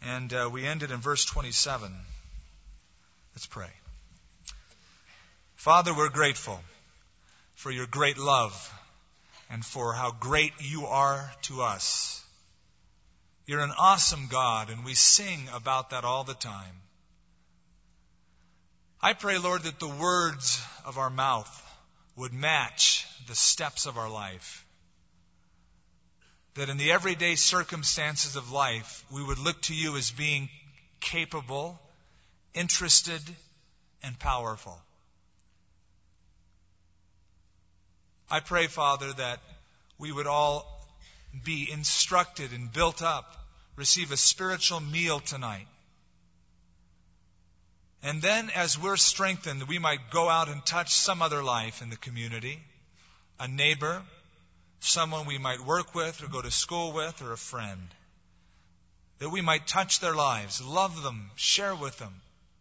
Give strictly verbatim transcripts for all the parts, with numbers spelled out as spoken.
And uh, we ended in verse twenty-seven. Let's pray. Father, we're grateful for your great love and for how great you are to us. You're an awesome God, and we sing about that all the time. I pray, Lord, that the words of our mouth would match the steps of our life. That in the everyday circumstances of life, we would look to you as being capable, interested, and powerful. I pray, Father, that we would all be instructed and built up, receive a spiritual meal tonight. And then, as we're strengthened, we might go out and touch some other life in the community, a neighbor, someone we might work with or go to school with, or a friend. That we might touch their lives, love them, share with them,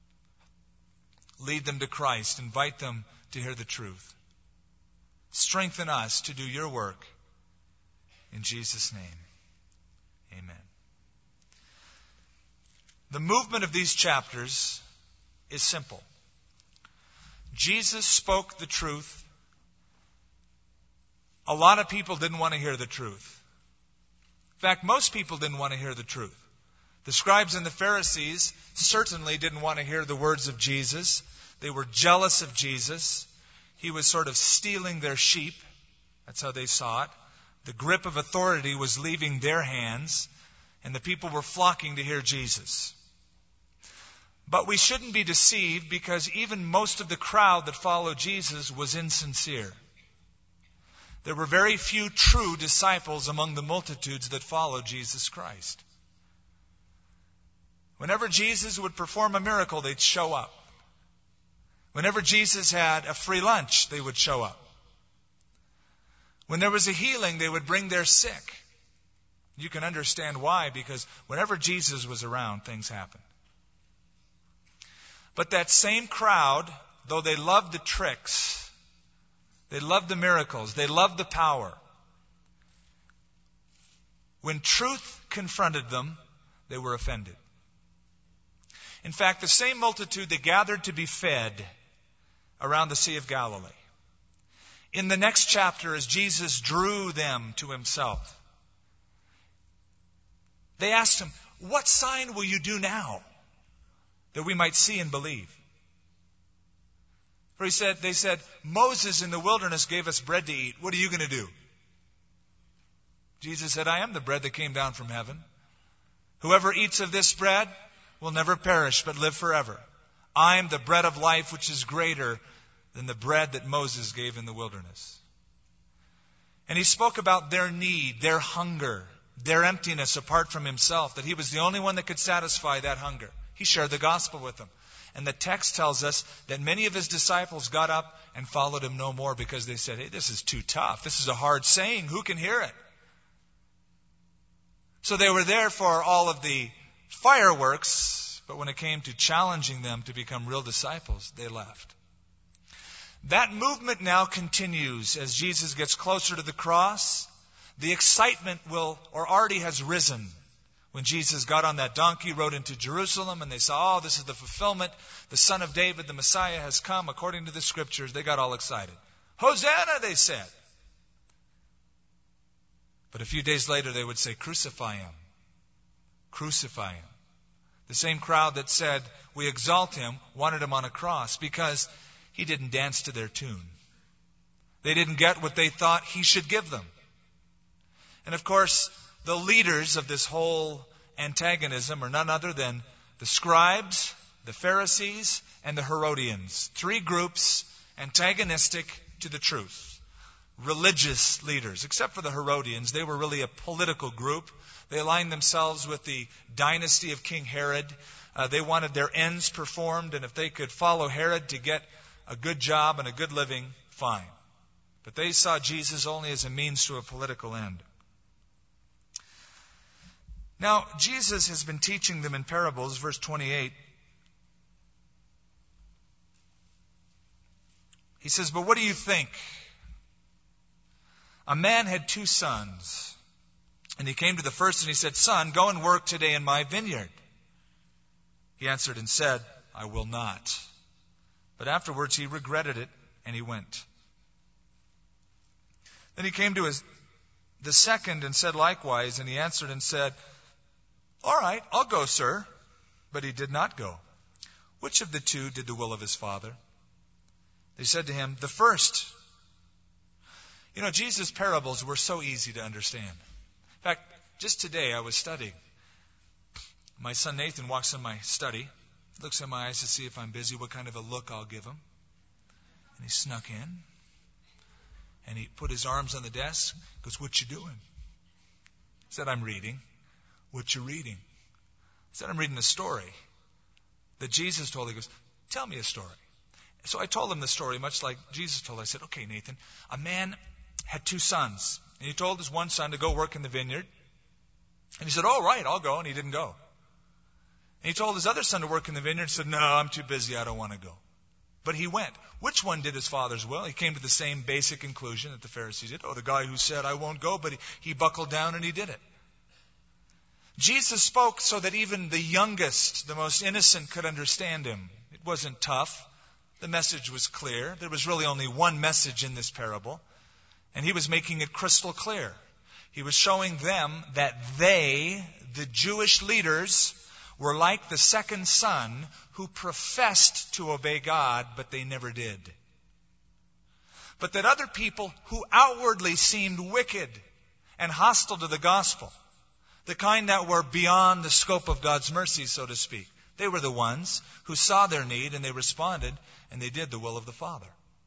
lead them to Christ, invite them to hear the truth. Strengthen us to do your work. In Jesus' name, amen. The movement of these chapters is simple. Jesus spoke the truth. A lot of people didn't want to hear the truth. In fact, most people didn't want to hear the truth. The scribes and the Pharisees certainly didn't want to hear the words of Jesus. They were jealous of Jesus. He was sort of stealing their sheep. That's how they saw it. The grip of authority was leaving their hands, and the people were flocking to hear Jesus. But we shouldn't be deceived, because even most of the crowd that followed Jesus was insincere. There were very few true disciples among the multitudes that followed Jesus Christ. Whenever Jesus would perform a miracle, they'd show up. Whenever Jesus had a free lunch, they would show up. When there was a healing, they would bring their sick. You can understand why, because whenever Jesus was around, things happened. But that same crowd, though they loved the tricks, they loved the miracles, they loved the power, when truth confronted them, they were offended. In fact, the same multitude that gathered to be fed around the Sea of Galilee, in the next chapter, as Jesus drew them to himself, they asked him, "What sign will you do now that we might see and believe?" For he said, they said, "Moses in the wilderness gave us bread to eat. What are you going to do?" Jesus said, "I am the bread that came down from heaven. Whoever eats of this bread will never perish, but live forever. I am the bread of life, which is greater than the bread that Moses gave in the wilderness." And he spoke about their need, their hunger, their emptiness apart from himself, that he was the only one that could satisfy that hunger. He shared the gospel with them. And the text tells us that many of his disciples got up and followed him no more, because they said, "Hey, this is too tough. This is a hard saying. Who can hear it?" So they were there for all of the fireworks, but when it came to challenging them to become real disciples, they left. That movement now continues as Jesus gets closer to the cross. The excitement will, or already has risen. When Jesus got on that donkey, rode into Jerusalem, and they saw, "Oh, this is the fulfillment. The Son of David, the Messiah, has come according to the Scriptures." They got all excited. "Hosanna," they said. But a few days later, they would say, "Crucify him. Crucify him." The same crowd that said, "We exalt him," wanted him on a cross, because he didn't dance to their tune. They didn't get what they thought he should give them. And of course, the leaders of this whole antagonism are none other than the scribes, the Pharisees, and the Herodians. Three groups antagonistic to the truth. Religious leaders. Except for the Herodians, they were really a political group. They aligned themselves with the dynasty of King Herod. Uh, they wanted their ends performed, and if they could follow Herod to get a good job and a good living, fine. But they saw Jesus only as a means to a political end. Now, Jesus has been teaching them in parables, verse twenty-eight. He says, "But what do you think? A man had two sons. And he came to the first and he said, 'Son, go and work today in my vineyard.' He answered and said, I will not. But afterwards he regretted it, and he went. Then he came to his the second and said likewise, and he answered and said, All right, I'll go, sir. But he did not go. Which of the two did the will of his father? They said to him, The first. You know, Jesus' parables were so easy to understand. In fact, just today I was studying. My son Nathan walks in my study, looks in my eyes to see if I'm busy, what kind of a look I'll give him. And he snuck in. And he put his arms on the desk, goes, What you doing? I said, I'm reading. What you reading? I said, I'm reading a story that Jesus told. He goes, Tell me a story. So I told him the story, much like Jesus told. I said, Okay, Nathan, a man had two sons. And he told his one son to go work in the vineyard. And he said, All right, I'll go. And he didn't go. And he told his other son to work in the vineyard and said, No, I'm too busy. I don't want to go. But he went. Which one did his father's will? He came to the same basic conclusion that the Pharisees did. Oh, the guy who said, I won't go, but he, he buckled down and he did it. Jesus spoke so that even the youngest, the most innocent, could understand him. It wasn't tough. The message was clear. There was really only one message in this parable. And he was making it crystal clear. He was showing them that they, the Jewish leaders, were like the second son who professed to obey God, but they never did. But that other people who outwardly seemed wicked and hostile to the gospel, the kind that were beyond the scope of God's mercy, so to speak, they were the ones who saw their need and they responded and they did the will of the Father.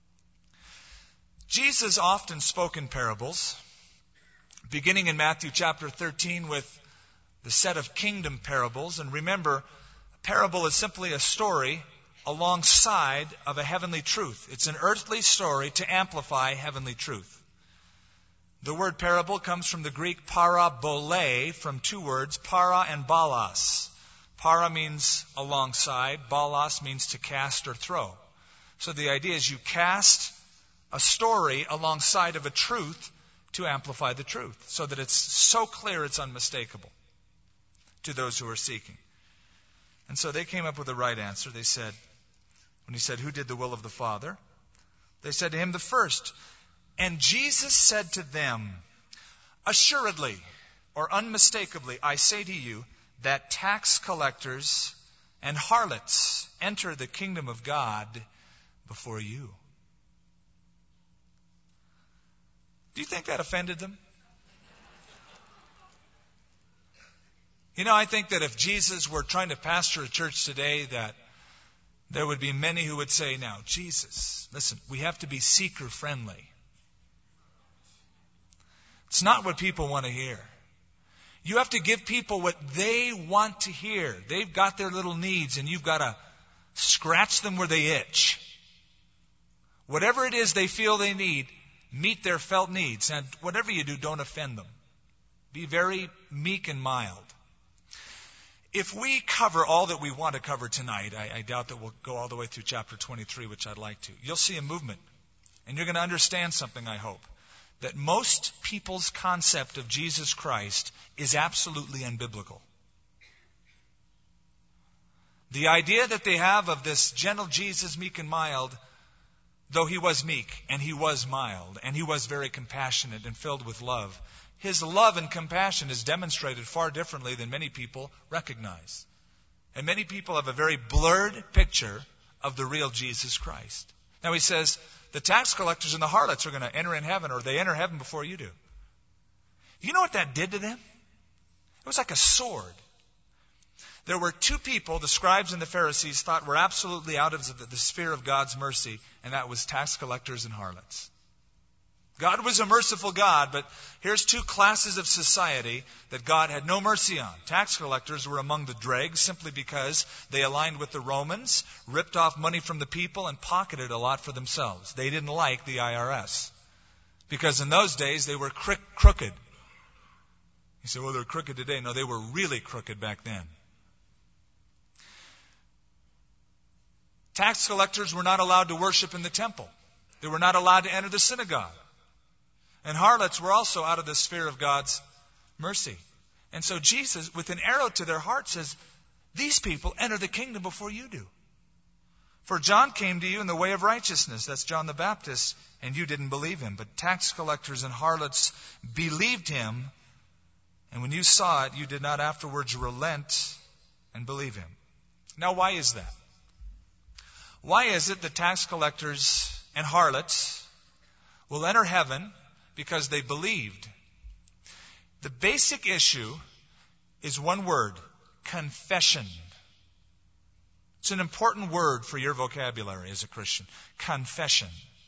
Jesus often spoke in parables, beginning in Matthew chapter thirteen with the set of kingdom parables. And remember, a parable is simply a story alongside of a heavenly truth. It's an earthly story to amplify heavenly truth. The word parable comes from the Greek parabole, from two words, para and balos. Para means alongside, balos means to cast or throw. So the idea is you cast a story alongside of a truth to amplify the truth, so that it's so clear it's unmistakable to those who are seeking. And so they came up with the right answer. They said, when he said, Who did the will of the Father? They said to him, The first. And Jesus said to them, Assuredly, or unmistakably, I say to you, that tax collectors and harlots enter the kingdom of God before you. Do you think that offended them? You know, I think that if Jesus were trying to pastor a church today, that there would be many who would say, Now, Jesus, listen, we have to be seeker-friendly. It's not what people want to hear. You have to give people what they want to hear. They've got their little needs, and you've got to scratch them where they itch. Whatever it is they feel they need, meet their felt needs. And whatever you do, don't offend them. Be very meek and mild. If we cover all that we want to cover tonight, I, I doubt that we'll go all the way through chapter twenty-three, which I'd like to. You'll see a movement. And you're going to understand something, I hope. That most people's concept of Jesus Christ is absolutely unbiblical. The idea that they have of this gentle Jesus, meek and mild, though he was meek and he was mild and he was very compassionate and filled with love, his love and compassion is demonstrated far differently than many people recognize. And many people have a very blurred picture of the real Jesus Christ. Now he says, the tax collectors and the harlots are going to enter in heaven, or they enter heaven before you do. You know what that did to them? It was like a sword. There were two people, the scribes and the Pharisees, thought were absolutely out of the, the sphere of God's mercy, and that was tax collectors and harlots. God was a merciful God, but here's two classes of society that God had no mercy on. Tax collectors were among the dregs simply because they aligned with the Romans, ripped off money from the people, and pocketed a lot for themselves. They didn't like the I R S because in those days they were cro- crooked. You say, well, they're crooked today. No, they were really crooked back then. Tax collectors were not allowed to worship in the temple. They were not allowed to enter the synagogue. And harlots were also out of the sphere of God's mercy. And so Jesus, with an arrow to their heart, says, These people enter the kingdom before you do. For John came to you in the way of righteousness, that's John the Baptist, and you didn't believe him. But tax collectors and harlots believed him, and when you saw it, you did not afterwards relent and believe him. Now, why is that? Why is it that tax collectors and harlots will enter heaven? Because they believed. The basic issue is one word: confession. It's an important word for your vocabulary as a Christian. Confession.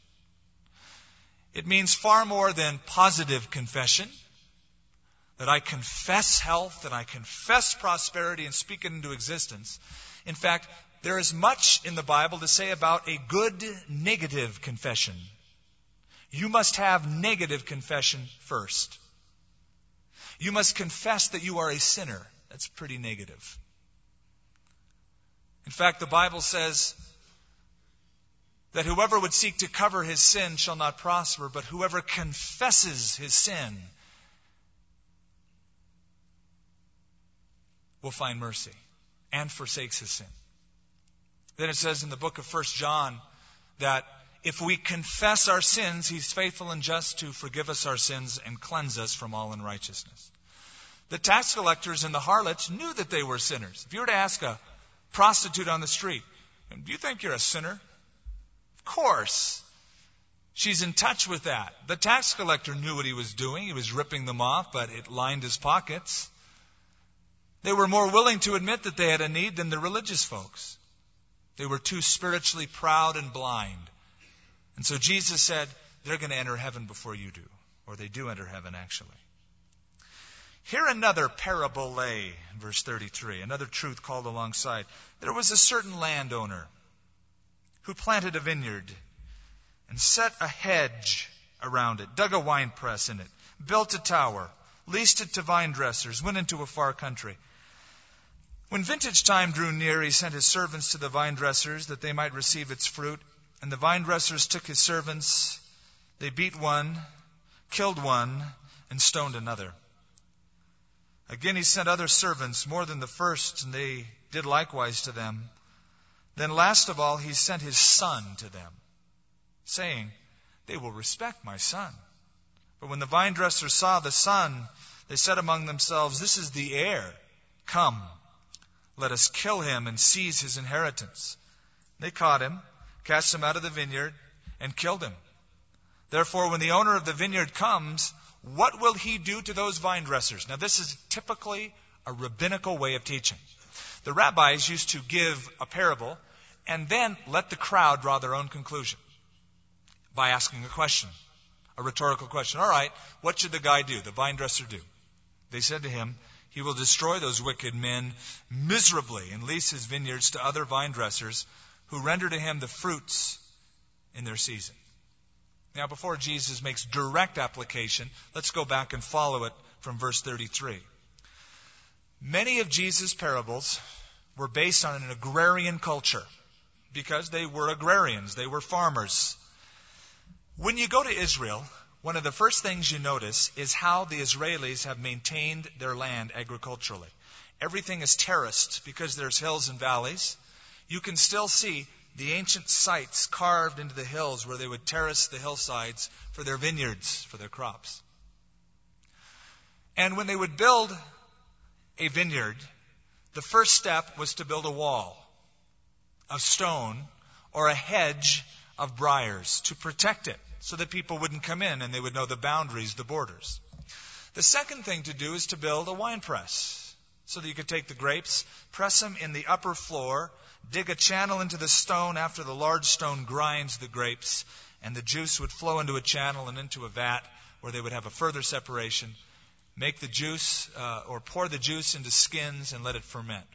It means far more than positive confession, that I confess health and I confess prosperity and speak it into existence. In fact, there is much in the Bible to say about a good negative confession. You must have negative confession first. You must confess that you are a sinner. That's pretty negative. In fact, the Bible says that whoever would seek to cover his sin shall not prosper, but whoever confesses his sin will find mercy and forsakes his sin. Then it says in the book of First John that if we confess our sins, he's faithful and just to forgive us our sins and cleanse us from all unrighteousness. The tax collectors and the harlots knew that they were sinners. If you were to ask a prostitute on the street, do you think you're a sinner? Of course. She's in touch with that. The tax collector knew what he was doing. He was ripping them off, but it lined his pockets. They were more willing to admit that they had a need than the religious folks. They were too spiritually proud and blind. And so Jesus said, they're going to enter heaven before you do. Or they do enter heaven, actually. Here another parable lay, verse thirty-three, another truth called alongside. There was a certain landowner who planted a vineyard and set a hedge around it, dug a winepress in it, built a tower, leased it to vine dressers, went into a far country. When vintage time drew near, he sent his servants to the vine dressers that they might receive its fruit. And the vine dressers took his servants. They beat one, killed one, and stoned another. Again he sent other servants, more than the first, and they did likewise to them. Then last of all he sent his son to them, saying, they will respect my son. But when the vine dressers saw the son, they said among themselves, this is the heir. Come, let us kill him and seize his inheritance. They caught him, cast him out of the vineyard, and killed him. Therefore, when the owner of the vineyard comes, what will he do to those vine dressers? Now, this is typically a rabbinical way of teaching. The rabbis used to give a parable and then let the crowd draw their own conclusion by asking a question, a rhetorical question. All right, what should the guy do, the vine dresser do? They said to him, he will destroy those wicked men miserably and lease his vineyards to other vine dressers who render to him the fruits in their season. Now, before Jesus makes direct application, let's go back and follow it from verse thirty-three. Many of Jesus' parables were based on an agrarian culture because they were agrarians, they were farmers. When you go to Israel, one of the first things you notice is how the Israelis have maintained their land agriculturally. Everything is terraced because there's hills and valleys. You can still see the ancient sites carved into the hills where they would terrace the hillsides for their vineyards, for their crops. And when they would build a vineyard, the first step was to build a wall of stone or a hedge of briars to protect it so that people wouldn't come in and they would know the boundaries, the borders. The second thing to do is to build a wine press so that you could take the grapes, press them in the upper floor, dig a channel into the stone after the large stone grinds the grapes, and the juice would flow into a channel and into a vat where they would have a further separation. Make the juice uh, or pour the juice into skins and let it ferment.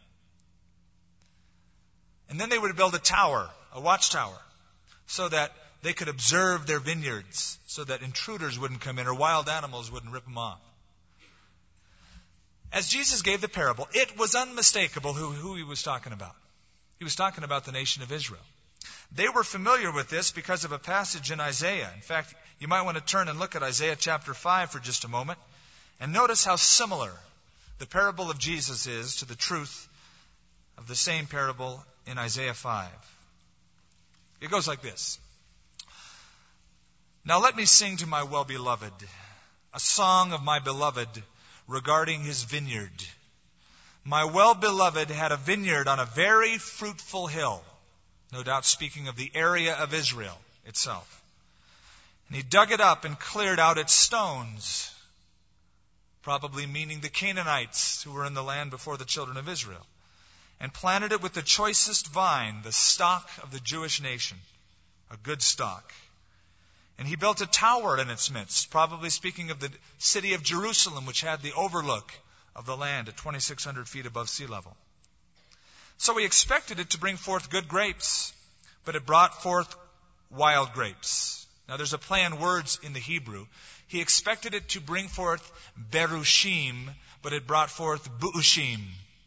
And then they would build a tower, a watchtower, so that they could observe their vineyards, so that intruders wouldn't come in or wild animals wouldn't rip them off. As Jesus gave the parable, it was unmistakable who, who he was talking about. He was talking about the nation of Israel. They were familiar with this because of a passage in Isaiah. In fact, you might want to turn and look at Isaiah chapter five for just a moment and notice how similar the parable of Jesus is to the truth of the same parable in Isaiah five. It goes like this. Now let me sing to my well-beloved a song of my beloved regarding his vineyard. My well-beloved had a vineyard on a very fruitful hill, no doubt speaking of the area of Israel itself. And he dug it up and cleared out its stones, probably meaning the Canaanites who were in the land before the children of Israel, and planted it with the choicest vine, the stock of the Jewish nation, a good stock. And he built a tower in its midst, probably speaking of the city of Jerusalem, which had the overlook of the land at twenty-six hundred feet above sea level. So he expected it to bring forth good grapes, but it brought forth wild grapes. Now there's a play on words in the Hebrew. He expected it to bring forth berushim, but it brought forth buushim.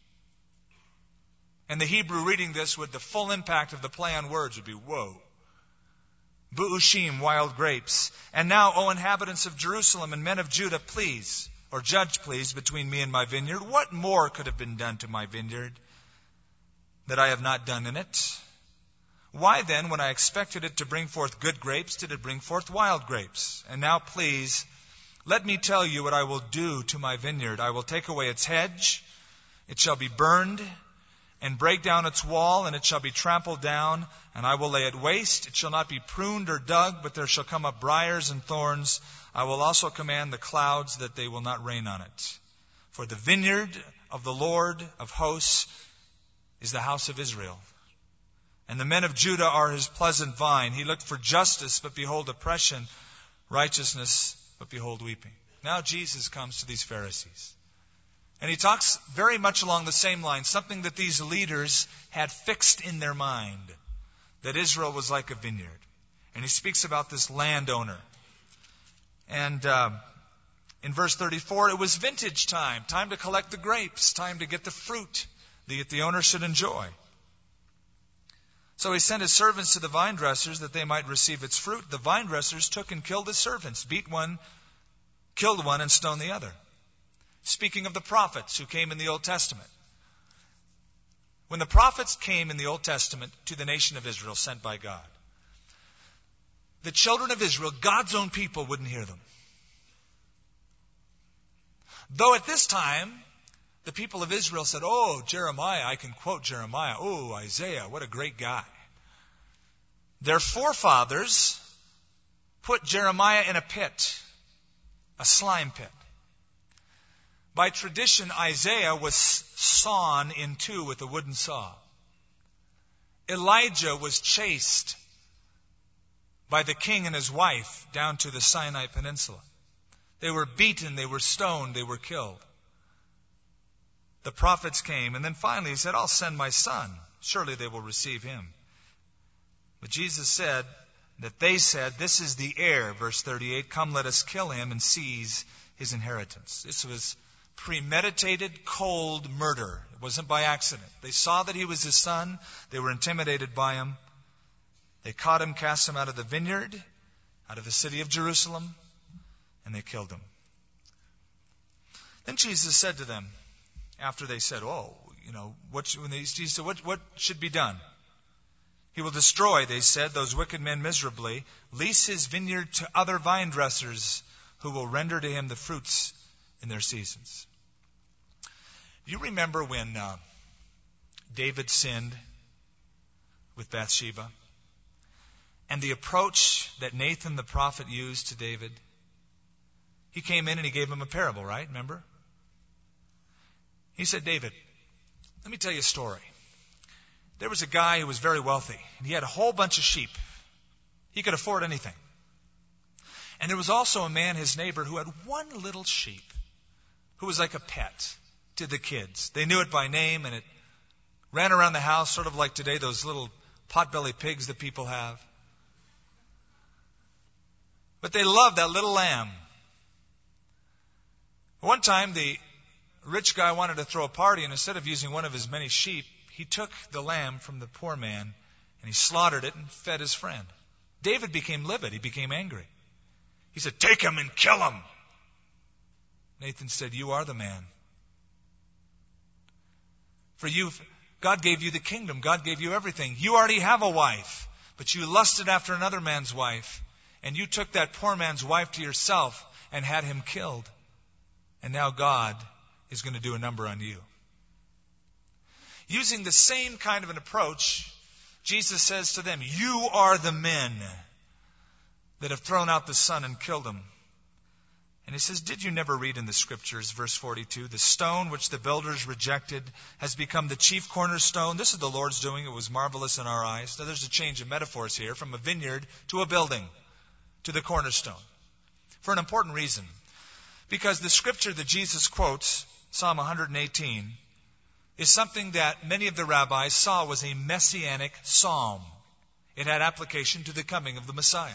And the Hebrew reading this with the full impact of the play on words would be, whoa. Buushim, wild grapes. And now, O inhabitants of Jerusalem and men of Judah, please, or judge please, between me and my vineyard. What more could have been done to my vineyard that I have not done in it? Why then, when I expected it to bring forth good grapes, did it bring forth wild grapes? And now, please, let me tell you what I will do to my vineyard. I will take away its hedge, it shall be burned, and break down its wall, and it shall be trampled down, and I will lay it waste. It shall not be pruned or dug, but there shall come up briars and thorns. I will also command the clouds that they will not rain on it. For the vineyard of the Lord of hosts is the house of Israel. And the men of Judah are his pleasant vine. He looked for justice, but behold oppression, righteousness, but behold weeping. Now Jesus comes to these Pharisees. And he talks very much along the same line, something that these leaders had fixed in their mind, that Israel was like a vineyard. And he speaks about this landowner. And uh, in verse thirty-four, it was vintage time, time to collect the grapes, time to get the fruit that the owner should enjoy. So he sent his servants to the vine dressers that they might receive its fruit. The vine dressers took and killed his servants, beat one, killed one, and stoned the other. Speaking of the prophets who came in the Old Testament. When the prophets came in the Old Testament to the nation of Israel sent by God, the children of Israel, God's own people, wouldn't hear them. Though at this time, the people of Israel said, oh, Jeremiah, I can quote Jeremiah. Oh, Isaiah, what a great guy. Their forefathers put Jeremiah in a pit, a slime pit. By tradition, Isaiah was sawn in two with a wooden saw. Elijah was chased by the king and his wife down to the Sinai Peninsula. They were beaten, they were stoned, they were killed. The prophets came, and then finally he said, I'll send my son. Surely they will receive him. But Jesus said that they said, this is the heir, verse thirty-eight, come let us kill him and seize his inheritance. This was premeditated, cold murder. It wasn't by accident. They saw that he was his son. They were intimidated by him. They caught him, cast him out of the vineyard, out of the city of Jerusalem, and they killed him. Then Jesus said to them, after they said, oh, you know, what should, when they, Jesus said, what, what should be done? He will destroy, they said, those wicked men miserably, lease his vineyard to other vine dressers who will render to him the fruits in their seasons. Do you remember when uh, David sinned with Bathsheba? And the approach that Nathan the prophet used to David? He came in and he gave him a parable, right? Remember? He said, David, let me tell you a story. There was a guy who was very wealthy, and he had a whole bunch of sheep. He could afford anything. And there was also a man, his neighbor, who had one little sheep, who was like a pet to the kids. They knew it by name, and it ran around the house, sort of like today, those little potbelly pigs that people have. But they loved that little lamb. One time, the rich guy wanted to throw a party, and instead of using one of his many sheep, he took the lamb from the poor man, and he slaughtered it and fed his friend. David became livid. He became angry. He said, take him and kill him. Nathan said, you are the man. For you've God gave you the kingdom. God gave you everything. You already have a wife, but you lusted after another man's wife, and you took that poor man's wife to yourself and had him killed. And now God is going to do a number on you. Using the same kind of an approach, Jesus says to them, you are the men that have thrown out the son and killed him. And he says, did you never read in the scriptures, verse forty-two, the stone which the builders rejected has become the chief cornerstone. This is the Lord's doing. It was marvelous in our eyes. Now there's a change of metaphors here from a vineyard to a building, to the cornerstone. For an important reason. Because the scripture that Jesus quotes, Psalm one eighteen, is something that many of the rabbis saw was a messianic psalm. It had application to the coming of the Messiah.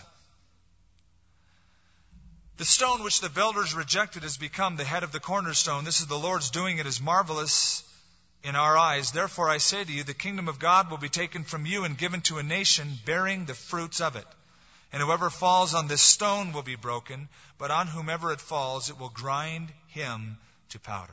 The stone which the builders rejected has become the head of the cornerstone. This is the Lord's doing. It is marvelous in our eyes. Therefore I say to you, the kingdom of God will be taken from you and given to a nation bearing the fruits of it. And whoever falls on this stone will be broken, but on whomever it falls, it will grind him to powder.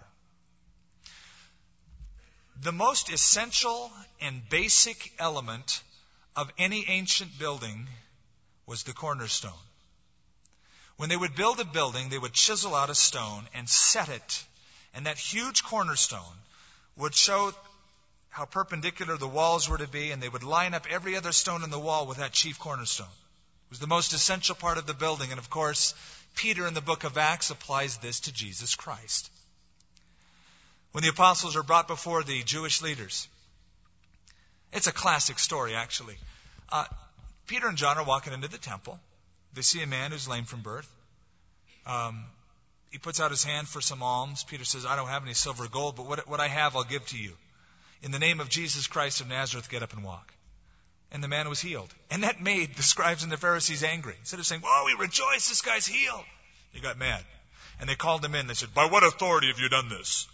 The most essential and basic element of any ancient building was the cornerstone. When they would build a building, they would chisel out a stone and set it. And that huge cornerstone would show how perpendicular the walls were to be, and they would line up every other stone in the wall with that chief cornerstone. It was the most essential part of the building. And of course, Peter in the book of Acts applies this to Jesus Christ. When the apostles are brought before the Jewish leaders, it's a classic story, actually. Uh, Peter and John are walking into the temple. They see a man who's lame from birth. Um, he puts out his hand for some alms. Peter says, I don't have any silver or gold, but what, what I have I'll give to you. In the name of Jesus Christ of Nazareth, get up and walk. And the man was healed. And that made the scribes and the Pharisees angry. Instead of saying, oh, we rejoice, this guy's healed, they got mad. And they called him in. They said, by what authority have you done this?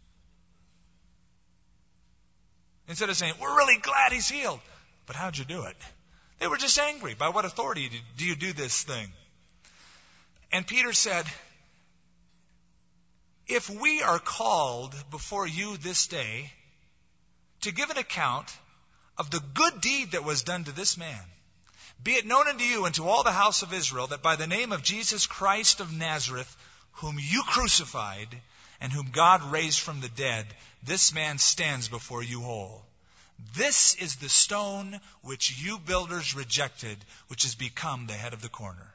Instead of saying, we're really glad he's healed. But how'd you do it? They were just angry. By what authority do you do this thing? And Peter said, if we are called before you this day to give an account of the good deed that was done to this man, be it known unto you and to all the house of Israel that by the name of Jesus Christ of Nazareth, whom you crucified and whom God raised from the dead, this man stands before you whole. This is the stone which you builders rejected, which has become the head of the corner.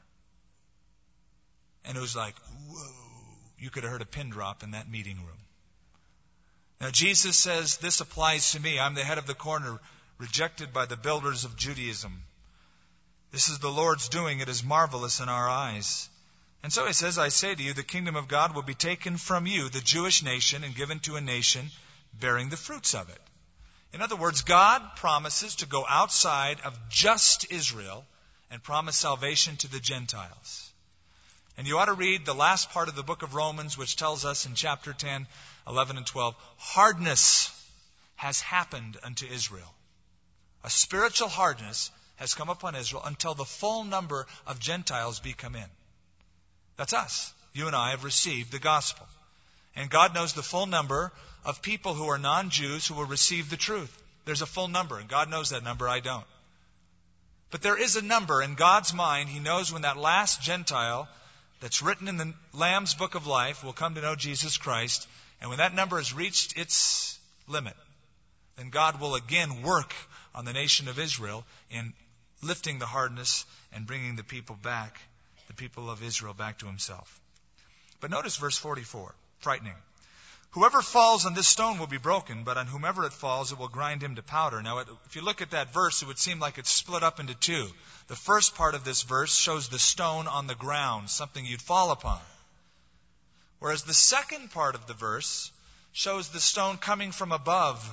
And it was like, whoa, you could have heard a pin drop in that meeting room. Now Jesus says, this applies to me. I'm the head of the corner, rejected by the builders of Judaism. This is the Lord's doing. It is marvelous in our eyes. And so he says, I say to you, the kingdom of God will be taken from you, the Jewish nation, and given to a nation bearing the fruits of it. In other words, God promises to go outside of just Israel and promise salvation to the Gentiles. And you ought to read the last part of the book of Romans, which tells us in chapter ten, eleven, and twelve, hardness has happened unto Israel. A spiritual hardness has come upon Israel until the full number of Gentiles be come in. That's us. You and I have received the gospel. And God knows the full number of people who are non-Jews who will receive the truth. There's a full number, and God knows that number, I don't. But there is a number in God's mind. He knows when that last Gentile that's written in the Lamb's book of life will come to know Jesus Christ. And when that number has reached its limit, then God will again work on the nation of Israel in lifting the hardness and bringing the people back, the people of Israel back to himself. But notice verse forty-four, frightening. Whoever falls on this stone will be broken, but on whomever it falls, it will grind him to powder. Now, if you look at that verse, it would seem like it's split up into two. The first part of this verse shows the stone on the ground, something you'd fall upon. Whereas the second part of the verse shows the stone coming from above,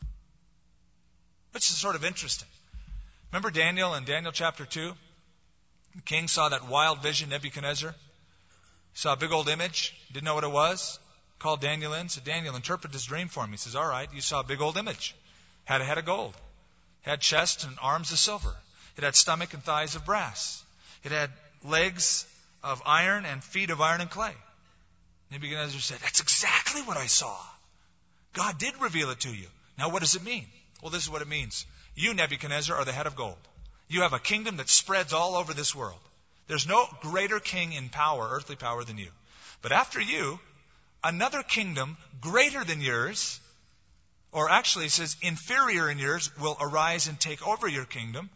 which is sort of interesting. Remember Daniel in Daniel chapter two? The king saw that wild vision, Nebuchadnezzar. He saw a big old image, didn't know what it was. Called Daniel in, said, Daniel, interpret this dream for me. He says, all right, you saw a big old image. Had a head of gold. Had chest and arms of silver. It had stomach and thighs of brass. It had legs of iron and feet of iron and clay. Nebuchadnezzar said, that's exactly what I saw. God did reveal it to you. Now, what does it mean? Well, this is what it means. You, Nebuchadnezzar, are the head of gold. You have a kingdom that spreads all over this world. There's no greater king in power, earthly power, than you. But after you, another kingdom greater than yours, or actually it says inferior in yours, will arise and take over your kingdom.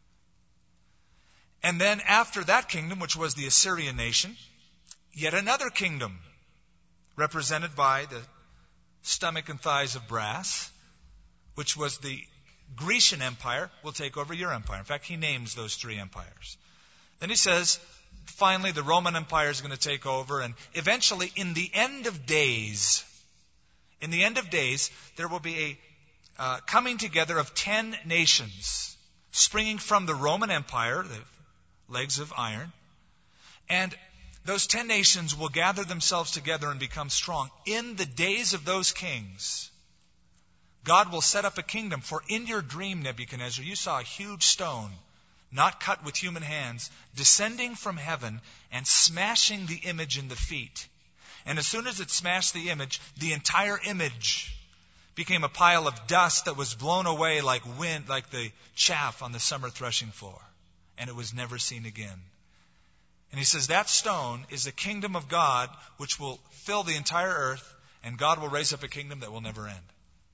And then after that kingdom, which was the Assyrian nation, yet another kingdom, represented by the stomach and thighs of brass, which was the Grecian Empire, will take over your empire. In fact, he names those three empires. Then he says, finally, the Roman Empire is going to take over, and eventually, in the end of days, in the end of days, there will be a uh, coming together of ten nations, springing from the Roman Empire, the legs of iron, and those ten nations will gather themselves together and become strong. In the days of those kings, God will set up a kingdom. For in your dream, Nebuchadnezzar, you saw a huge stone, not cut with human hands, descending from heaven and smashing the image in the feet. And as soon as it smashed the image, the entire image became a pile of dust that was blown away like wind, like the chaff on the summer threshing floor. And it was never seen again. And he says that stone is the kingdom of God, which will fill the entire earth, and God will raise up a kingdom that will never end.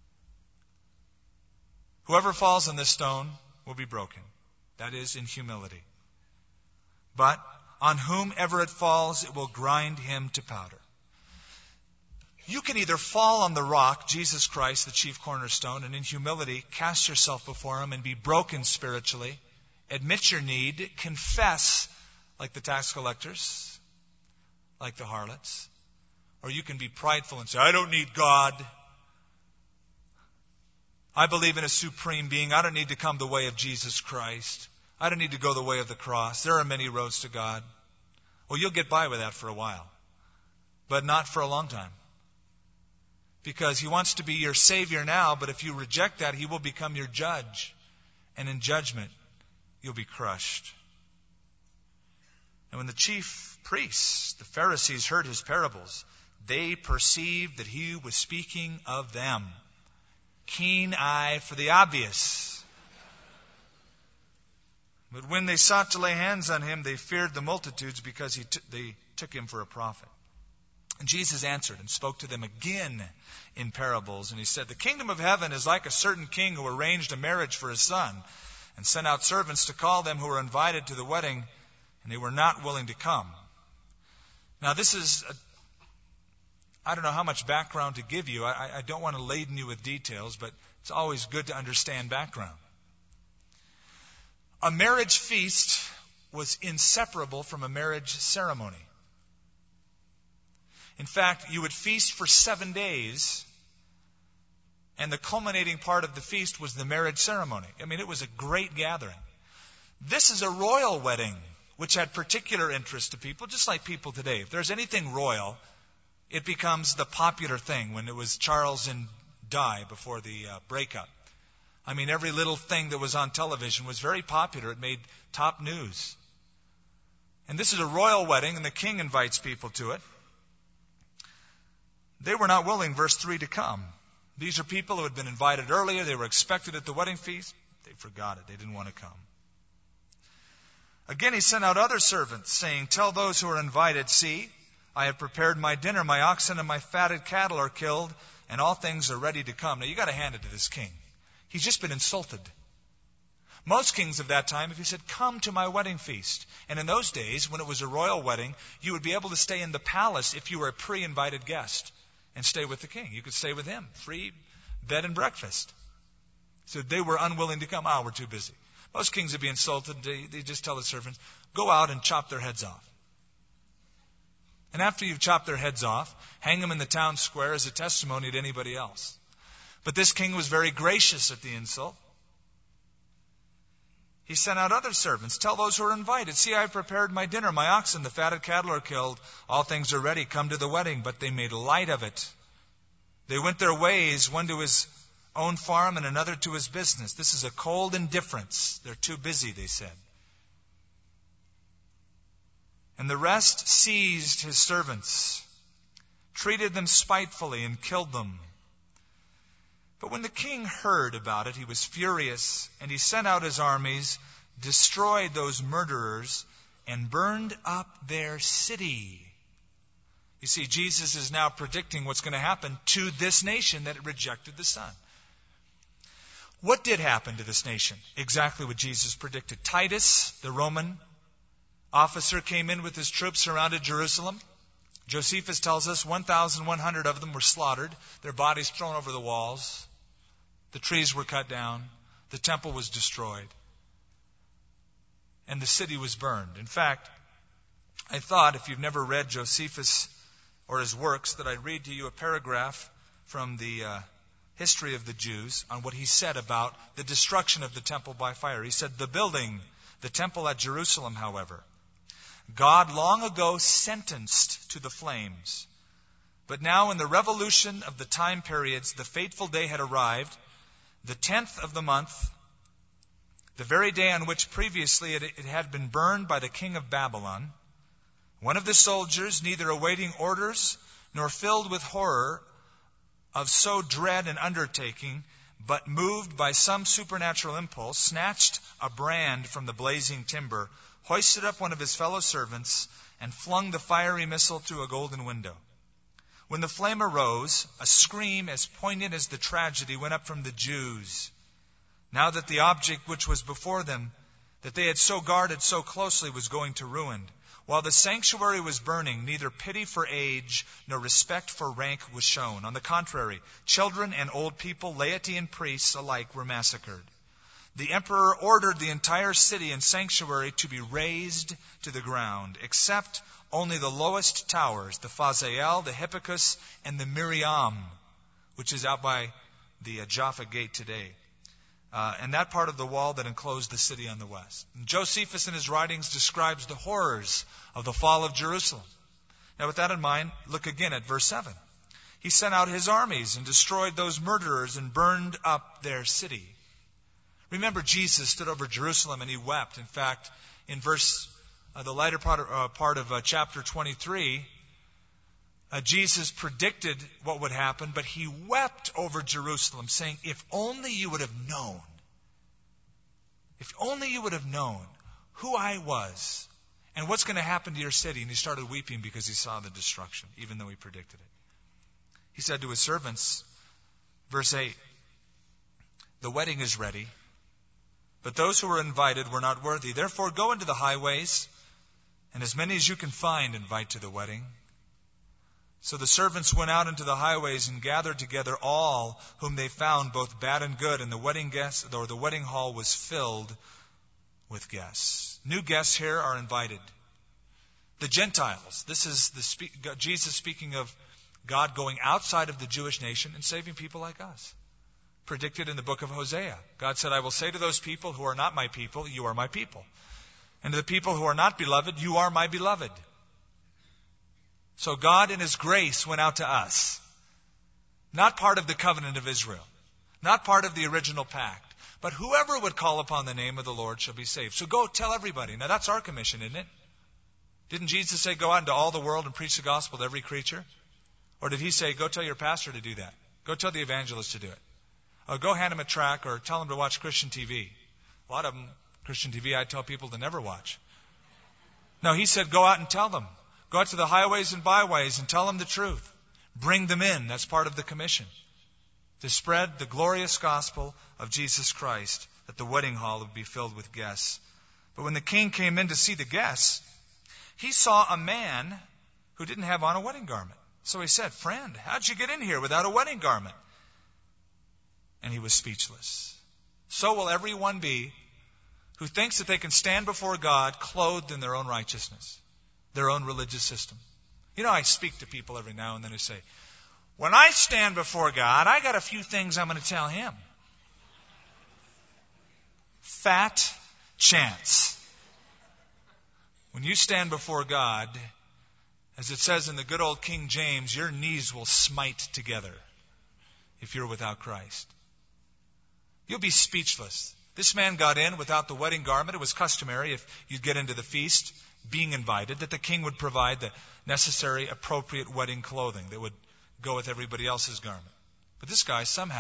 Whoever falls on this stone will be broken. That is, in humility. But on whomever it falls, it will grind him to powder. You can either fall on the rock, Jesus Christ, the chief cornerstone, and in humility cast yourself before him and be broken spiritually, admit your need, confess like the tax collectors, like the harlots. Or you can be prideful and say, I don't need God. I believe in a supreme being. I don't need to come the way of Jesus Christ. I don't need to go the way of the cross. There are many roads to God. Well, you'll get by with that for a while, but not for a long time. Because he wants to be your Savior now, but if you reject that, he will become your judge. And in judgment, you'll be crushed. And when the chief priests, the Pharisees, heard his parables, they perceived that he was speaking of them. Keen eye for the obvious. But when they sought to lay hands on him, they feared the multitudes because he t- they took him for a prophet. And Jesus answered and spoke to them again in parables. And he said, the kingdom of heaven is like a certain king who arranged a marriage for his son and sent out servants to call them who were invited to the wedding, and they were not willing to come. Now this is, a, I don't know how much background to give you. I, I don't want to laden you with details, but it's always good to understand background. A marriage feast was inseparable from a marriage ceremony. In fact, you would feast for seven days, and the culminating part of the feast was the marriage ceremony. I mean, it was a great gathering. This is a royal wedding, which had particular interest to people, just like people today. If there's anything royal, it becomes the popular thing. When it was Charles and Di before the uh, breakup, I mean, every little thing that was on television was very popular. It made top news. And this is a royal wedding, and the king invites people to it. They were not willing, verse three, to come. These are people who had been invited earlier. They were expected at the wedding feast. They forgot it. They didn't want to come. Again, he sent out other servants, saying, tell those who are invited, see, I have prepared my dinner. My oxen and my fatted cattle are killed, and all things are ready to come. Now, you got to hand it to this king. He's just been insulted. Most kings of that time, if he said, come to my wedding feast. And in those days, when it was a royal wedding, you would be able to stay in the palace if you were a pre-invited guest and stay with the king. You could stay with him, free bed and breakfast. So they were unwilling to come. Ah, oh, we're too busy. Most kings would be insulted. They, they just tell the servants, go out and chop their heads off. And after you've chopped their heads off, hang them in the town square as a testimony to anybody else. But this king was very gracious at the insult. He sent out other servants. Tell those who are invited, see, I have prepared my dinner. My oxen, the fatted cattle are killed. All things are ready. Come to the wedding. But they made light of it. They went their ways, one to his own farm and another to his business. This is a cold indifference. They're too busy, they said. And the rest seized his servants, treated them spitefully, and killed them. But when the king heard about it, he was furious, and he sent out his armies, destroyed those murderers, and burned up their city. You see, Jesus is now predicting what's going to happen to this nation that rejected the Son. What did happen to this nation? Exactly what Jesus predicted. Titus, the Roman officer, came in with his troops, surrounded Jerusalem. Josephus tells us one thousand one hundred of them were slaughtered, their bodies thrown over the walls. The trees were cut down. The temple was destroyed. And the city was burned. In fact, I thought, if you've never read Josephus or his works, that I'd read to you a paragraph from the uh, history of the Jews on what he said about the destruction of the temple by fire. He said, "The building, the temple at Jerusalem, however, God long ago sentenced to the flames. But now in the revolution of the time periods, the fateful day had arrived, the tenth of the month, the very day on which previously it, it had been burned by the king of Babylon. One of the soldiers, neither awaiting orders nor filled with horror of so dread an undertaking, but moved by some supernatural impulse, snatched a brand from the blazing timber, hoisted up one of his fellow servants, and flung the fiery missile through a golden window. When the flame arose, a scream as poignant as the tragedy went up from the Jews. Now that the object which was before them, that they had so guarded so closely, was going to ruin. While the sanctuary was burning, neither pity for age nor respect for rank was shown. On the contrary, children and old people, laity and priests alike were massacred. The emperor ordered the entire city and sanctuary to be razed to the ground, except only the lowest towers, the Phasael, the Hippicus, and the Miriam, which is out by the uh, Jaffa Gate today. Uh, and that part of the wall that enclosed the city on the west. And Josephus in his writings describes the horrors of the fall of Jerusalem. Now with that in mind, look again at verse seven. He sent out his armies and destroyed those murderers and burned up their city. Remember, Jesus stood over Jerusalem and he wept. In fact, in verse, uh, the latter part of, uh, part of uh, chapter twenty-three, uh, Jesus predicted what would happen, but he wept over Jerusalem, saying, if only you would have known, if only you would have known who I was and what's going to happen to your city. And he started weeping because he saw the destruction, even though he predicted it. He said to his servants, verse eight, the wedding is ready, but those who were invited were not worthy. Therefore go into the highways, and as many as you can find invite to the wedding. So the servants went out into the highways and gathered together all whom they found, both bad and good, and the wedding guests, or the wedding hall was filled with guests. New guests here are invited. The Gentiles. This is the speak, Jesus speaking of God going outside of the Jewish nation and saving people like us. Predicted in the book of Hosea. God said, I will say to those people who are not my people, you are my people. And to the people who are not beloved, you are my beloved. So God in His grace went out to us. Not part of the covenant of Israel. Not part of the original pact. But whoever would call upon the name of the Lord shall be saved. So go tell everybody. Now that's our commission, isn't it? Didn't Jesus say go out into all the world and preach the gospel to every creature? Or did He say go tell your pastor to do that? Go tell the evangelist to do it. Or go hand him a tract or tell him to watch Christian T V. A lot of them, Christian T V, I tell people to never watch. No, He said go out and tell them. Go out to the highways and byways and tell them the truth. Bring them in. That's part of the commission. To spread the glorious gospel of Jesus Christ, that the wedding hall would be filled with guests. But when the king came in to see the guests, he saw a man who didn't have on a wedding garment. So he said, friend, how'd you get in here without a wedding garment? And he was speechless. So will everyone be who thinks that they can stand before God clothed in their own righteousness, their own religious system. You know, I speak to people every now and then who say, when I stand before God, I got a few things I'm going to tell Him. Fat chance. When you stand before God, as it says in the good old King James, your knees will smite together if you're without Christ. You'll be speechless. This man got in without the wedding garment. It was customary if you'd get into the feast, being invited, that the king would provide the necessary, appropriate wedding clothing that would go with everybody else's garment. But this guy somehow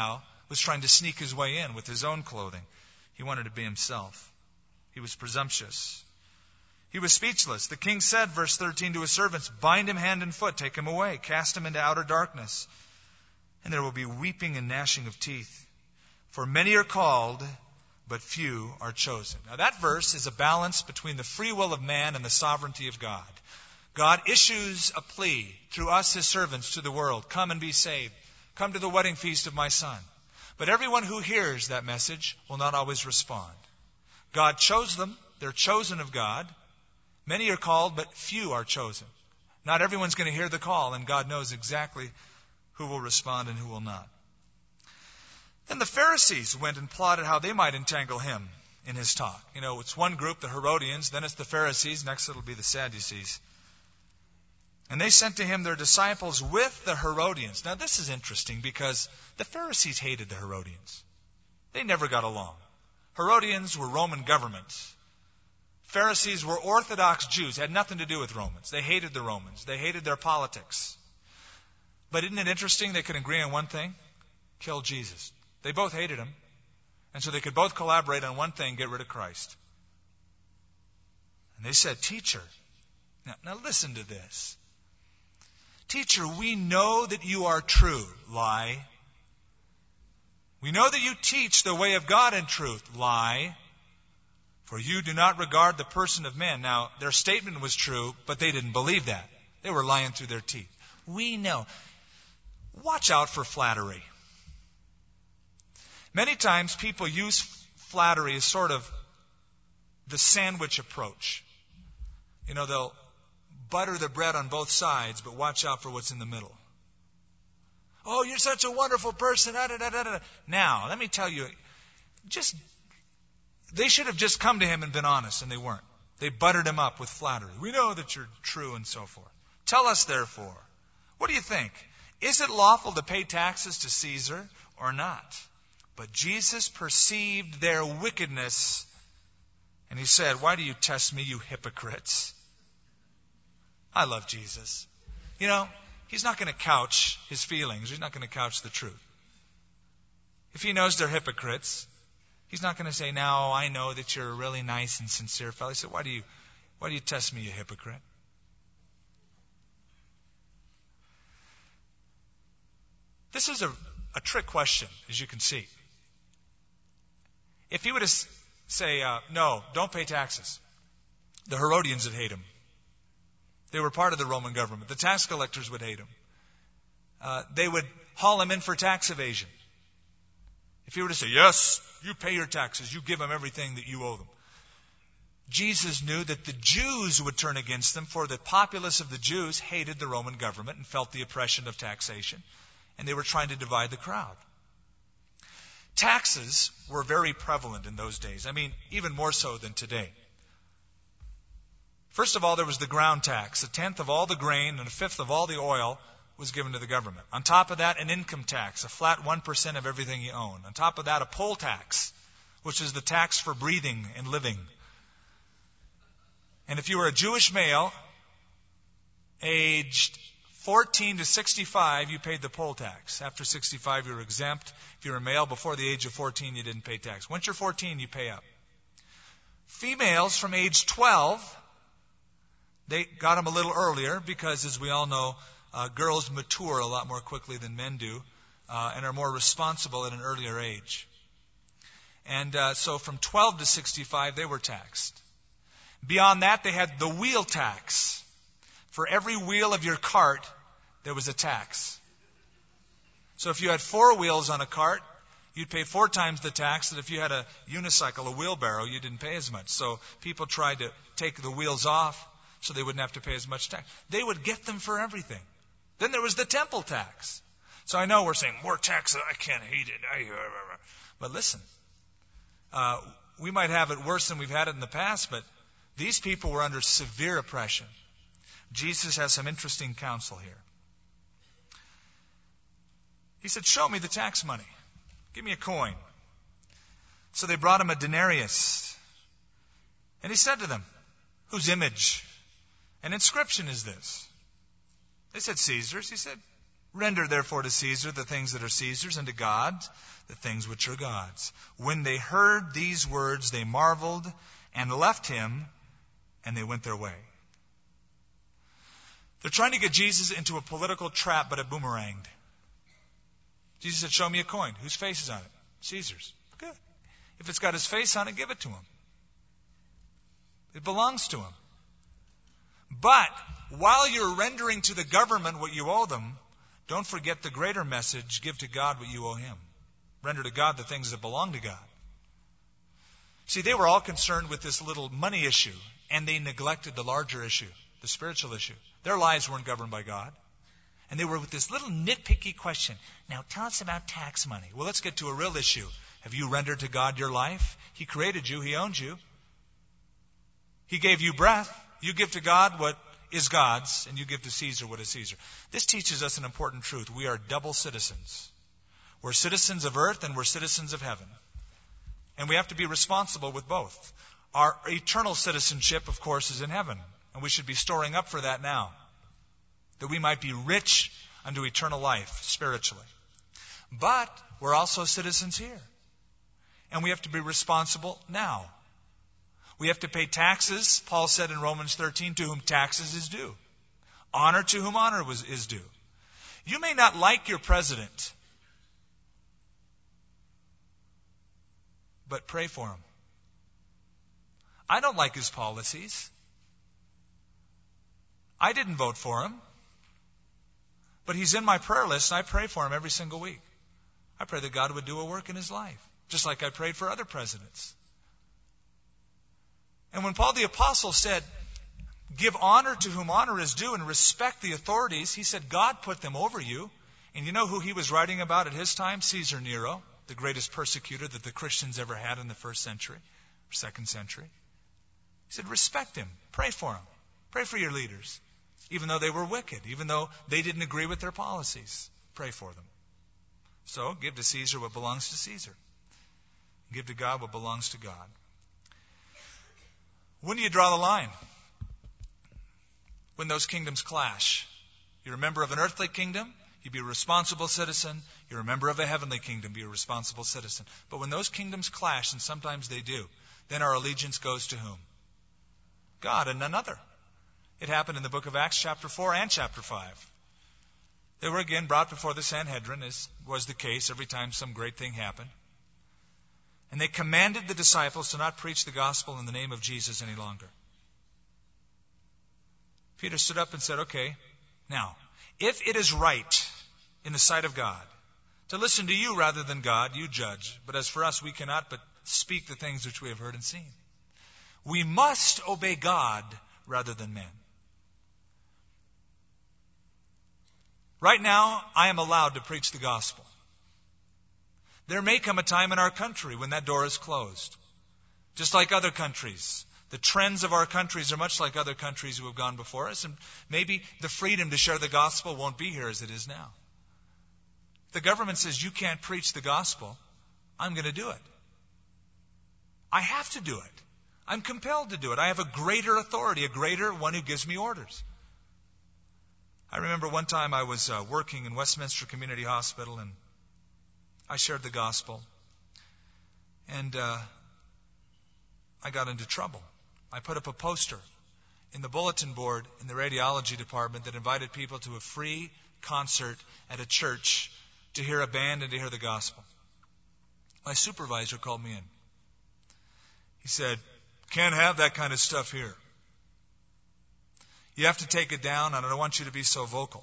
was trying to sneak his way in with his own clothing. He wanted to be himself. He was presumptuous. He was speechless. The king said, verse thirteen, to his servants, bind him hand and foot, take him away, cast him into outer darkness. And there will be weeping and gnashing of teeth. For many are called, but few are chosen. Now that verse is a balance between the free will of man and the sovereignty of God. God issues a plea through us, his servants, to the world. Come and be saved. Come to the wedding feast of my Son. But everyone who hears that message will not always respond. God chose them. They're chosen of God. Many are called, but few are chosen. Not everyone's going to hear the call, and God knows exactly who will respond and who will not. Then the Pharisees went and plotted how they might entangle him in his talk. You know, it's one group, the Herodians, then it's the Pharisees, next it'll be the Sadducees. And they sent to him their disciples with the Herodians. Now this is interesting because the Pharisees hated the Herodians. They never got along. Herodians were Roman governments. Pharisees were Orthodox Jews, had nothing to do with Romans. They hated the Romans. They hated their politics. But isn't it interesting they could agree on one thing? Kill Jesus. They both hated him. And so they could both collaborate on one thing, get rid of Christ. And they said, Teacher, now, now listen to this. Teacher, we know that you are true. Lie. We know that you teach the way of God in truth. Lie. For you do not regard the person of men. Now, their statement was true, but they didn't believe that. They were lying through their teeth. We know. Watch out for flattery. Many times people use flattery as sort of the sandwich approach. You know, they'll butter the bread on both sides, but watch out for what's in the middle. Oh, you're such a wonderful person. Da, da, da, da, da. Now, let me tell you, just they should have just come to him and been honest, and they weren't. They buttered him up with flattery. We know that you're true and so forth. Tell us, therefore, what do you think? Is it lawful to pay taxes to Caesar or not? But Jesus perceived their wickedness, and he said, why do you test me, you hypocrites? I love Jesus. You know, he's not going to couch his feelings. He's not going to couch the truth. If he knows they're hypocrites, he's not going to say, now I know that you're a really nice and sincere fellow. He said, why do you, why do you test me, you hypocrite? This is a, a trick question, as you can see. If he were to say, uh, no, don't pay taxes, the Herodians would hate him. They were part of the Roman government. The tax collectors would hate him. Uh, they would haul him in for tax evasion. If he were to say, yes, you pay your taxes, you give them everything that you owe them. Jesus knew that the Jews would turn against them, for the populace of the Jews hated the Roman government and felt the oppression of taxation, and they were trying to divide the crowd. Taxes were very prevalent in those days. I mean, even more so than today. First of all, there was the ground tax. A tenth of all the grain and a fifth of all the oil was given to the government. On top of that, an income tax, a flat one percent of everything you own. On top of that, a poll tax, which is the tax for breathing and living. And if you were a Jewish male, aged fourteen to sixty-five, you paid the poll tax. After sixty-five, you were exempt. If you were a male before the age of fourteen, you didn't pay tax. Once you're fourteen, you pay up. Females from age twelve, they got them a little earlier because, as we all know, uh, girls mature a lot more quickly than men do uh, and are more responsible at an earlier age. And uh, so from twelve to sixty-five, they were taxed. Beyond that, they had the wheel tax. For every wheel of your cart, there was a tax. So if you had four wheels on a cart, you'd pay four times the tax that if you had a unicycle, a wheelbarrow, you didn't pay as much. So people tried to take the wheels off so they wouldn't have to pay as much tax. They would get them for everything. Then there was the temple tax. So I know we're saying, more taxes, I can't hate it. I, but listen, uh, we might have it worse than we've had it in the past, but these people were under severe oppression. Jesus has some interesting counsel here. He said, show me the tax money. Give me a coin. So they brought him a denarius. And he said to them, whose image and inscription is this? They said, Caesar's. He said, Render therefore to Caesar the things that are Caesar's, and to God the things which are God's. When they heard these words, they marveled and left him, and they went their way. They're trying to get Jesus into a political trap, but it boomeranged. Jesus said, show me a coin. Whose face is on it? Caesar's. Good. If it's got his face on it, give it to him. It belongs to him. But while you're rendering to the government what you owe them, don't forget the greater message, give to God what you owe him. Render to God the things that belong to God. See, they were all concerned with this little money issue, and they neglected the larger issue, the spiritual issue. Their lives weren't governed by God. And they were with this little nitpicky question. Now tell us about tax money. Well, let's get to a real issue. Have you rendered to God your life? He created you. He owns you. He gave you breath. You give to God what is God's, and you give to Caesar what is Caesar. This teaches us an important truth. We are double citizens. We're citizens of earth and we're citizens of heaven. And we have to be responsible with both. Our eternal citizenship, of course, is in heaven. And we should be storing up for that now, that we might be rich unto eternal life spiritually. But we're also citizens here. And we have to be responsible now. We have to pay taxes, Paul said in Romans thirteen, to whom taxes is due. Honor to whom honor was, is due. You may not like your president, but pray for him. I don't like his policies. I didn't vote for him. But he's in my prayer list, and I pray for him every single week. I pray that God would do a work in his life, just like I prayed for other presidents. And when Paul the Apostle said, give honor to whom honor is due and respect the authorities, he said God put them over you. And you know who he was writing about at his time? Caesar Nero, the greatest persecutor that the Christians ever had in the first century, or second century. He said, respect him. Pray for him. Pray for your leaders. Even though they were wicked, even though they didn't agree with their policies, pray for them. So, give to Caesar what belongs to Caesar. Give to God what belongs to God. When do you draw the line? When those kingdoms clash. You're a member of an earthly kingdom, you be a responsible citizen. You're a member of a heavenly kingdom, be a responsible citizen. But when those kingdoms clash, and sometimes they do, then our allegiance goes to whom? God and none other. It happened in the book of Acts chapter four and chapter five. They were again brought before the Sanhedrin, as was the case every time some great thing happened. And they commanded the disciples to not preach the gospel in the name of Jesus any longer. Peter stood up and said, okay, now, if it is right in the sight of God to listen to you rather than God, you judge. But as for us, we cannot but speak the things which we have heard and seen. We must obey God rather than men. Right now, I am allowed to preach the gospel. There may come a time in our country when that door is closed. Just like other countries. The trends of our countries are much like other countries who have gone before us. And maybe the freedom to share the gospel won't be here as it is now. The government says you can't preach the gospel. I'm going to do it. I have to do it. I'm compelled to do it. I have a greater authority, a greater one who gives me orders. I remember one time I was uh, working in Westminster Community Hospital, and I shared the gospel. And uh, I got into trouble. I put up a poster in the bulletin board in the radiology department that invited people to a free concert at a church to hear a band and to hear the gospel. My supervisor called me in. He said, can't have that kind of stuff here. You have to take it down, and I don't want you to be so vocal.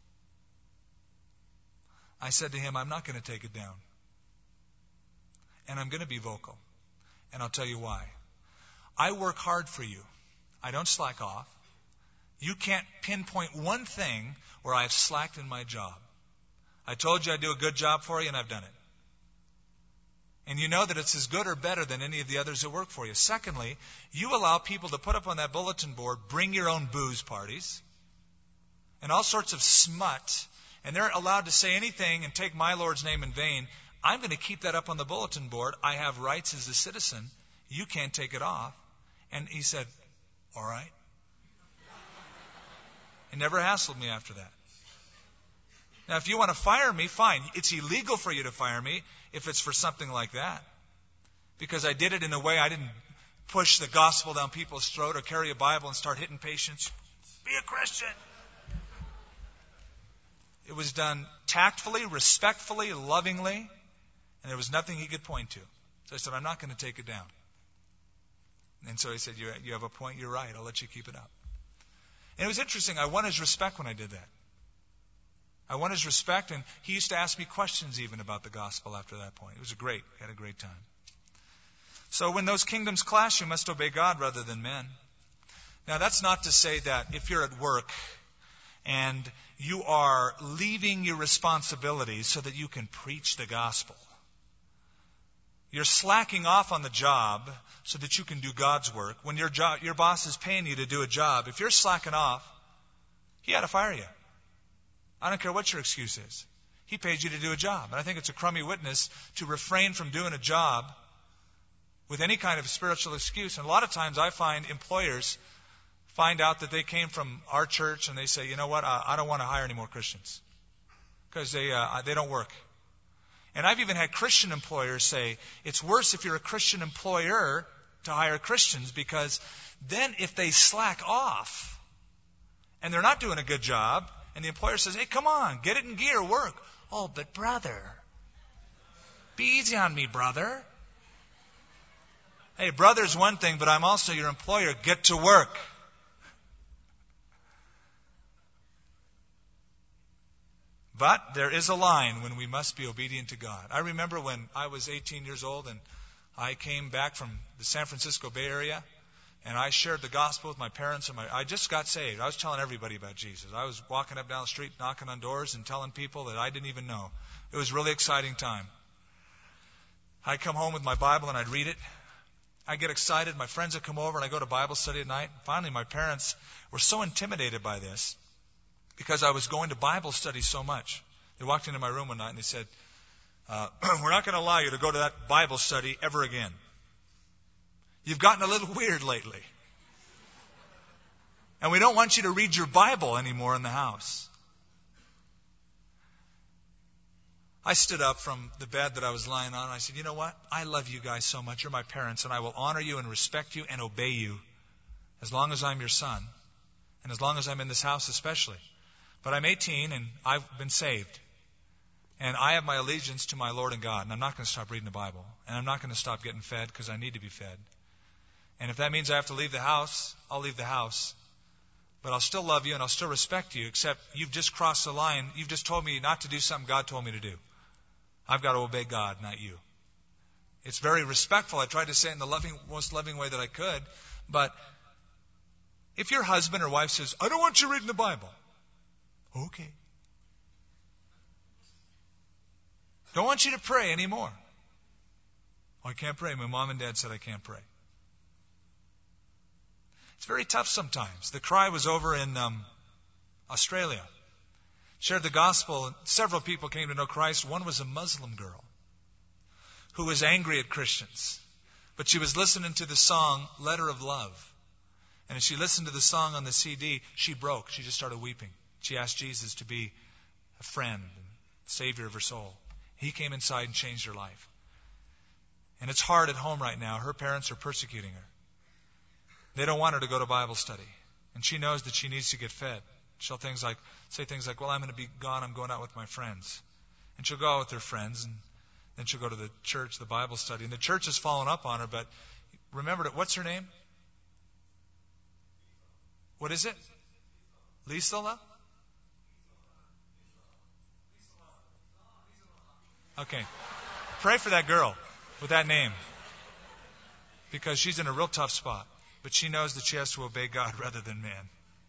I said to him, I'm not going to take it down. And I'm going to be vocal. And I'll tell you why. I work hard for you. I don't slack off. You can't pinpoint one thing where I've slacked in my job. I told you I'd do a good job for you, and I've done it. And you know that it's as good or better than any of the others that work for you. Secondly, you allow people to put up on that bulletin board, bring your own booze parties, and all sorts of smut, and they're allowed to say anything and take my Lord's name in vain. I'm going to keep that up on the bulletin board. I have rights as a citizen. You can't take it off. And he said, all right. He never hassled me after that. Now, if you want to fire me, fine. It's illegal for you to fire me if it's for something like that. Because I did it in a way I didn't push the gospel down people's throat or carry a Bible and start hitting patients. Be a Christian. It was done tactfully, respectfully, lovingly, and there was nothing he could point to. So I said, I'm not going to take it down. And so he said, you, you have a point, you're right, I'll let you keep it up. And it was interesting, I won his respect when I did that. I won his respect, and he used to ask me questions even about the gospel after that point. It was great. I had a great time. So when those kingdoms clash, you must obey God rather than men. Now, that's not to say that if you're at work and you are leaving your responsibilities so that you can preach the gospel, you're slacking off on the job so that you can do God's work. When your job, your boss is paying you to do a job, if you're slacking off, he ought to fire you. I don't care what your excuse is. He paid you to do a job. And I think it's a crummy witness to refrain from doing a job with any kind of spiritual excuse. And a lot of times I find employers find out that they came from our church and they say, you know what, I, I don't want to hire any more Christians because they uh, they don't work. And I've even had Christian employers say, it's worse if you're a Christian employer to hire Christians, because then if they slack off and they're not doing a good job, and the employer says, hey, come on, get it in gear, work. Oh, but brother, be easy on me, brother. Hey, brother's one thing, but I'm also your employer. Get to work. But there is a line when we must be obedient to God. I remember when I was eighteen years old and I came back from the San Francisco Bay Area, and I shared the gospel with my parents. And my, I just got saved. I was telling everybody about Jesus. I was walking up down the street, knocking on doors and telling people that I didn't even know. It was a really exciting time. I'd come home with my Bible and I'd read it. I'd get excited. My friends would come over and I'd go to Bible study at night. Finally, my parents were so intimidated by this because I was going to Bible study so much. They walked into my room one night and they said, uh, we're not going to allow you to go to that Bible study ever again. You've gotten a little weird lately. And we don't want you to read your Bible anymore in the house. I stood up from the bed that I was lying on and I said, you know what? I love you guys so much. You're my parents, and I will honor you and respect you and obey you as long as I'm your son and as long as I'm in this house especially. But I'm eighteen and I've been saved. And I have my allegiance to my Lord and God. And I'm not going to stop reading the Bible. And I'm not going to stop getting fed because I need to be fed. And if that means I have to leave the house, I'll leave the house. But I'll still love you and I'll still respect you, except you've just crossed the line. You've just told me not to do something God told me to do. I've got to obey God, not you. It's very respectful. I tried to say it in the loving, most loving way that I could. But if your husband or wife says, I don't want you reading the Bible. Okay. Don't want you to pray anymore. Oh, I can't pray. My mom and dad said I can't pray. It's very tough sometimes. The cry was over in um, Australia. Shared the gospel, and several people came to know Christ. One was a Muslim girl who was angry at Christians. But she was listening to the song, Letter of Love. And as she listened to the song on the C D, she broke. She just started weeping. She asked Jesus to be a friend and Savior of her soul. He came inside and changed her life. And it's hard at home right now. Her parents are persecuting her. They don't want her to go to Bible study. And she knows that she needs to get fed. She'll things like, say things like, well, I'm going to be gone. I'm going out with my friends. And she'll go out with her friends. And then she'll go to the church, the Bible study. And the church has fallen up on her. But remember, what's her name? What is it? Lisa? Okay. Pray for that girl with that name. Because she's in a real tough spot. But she knows that she has to obey God rather than man.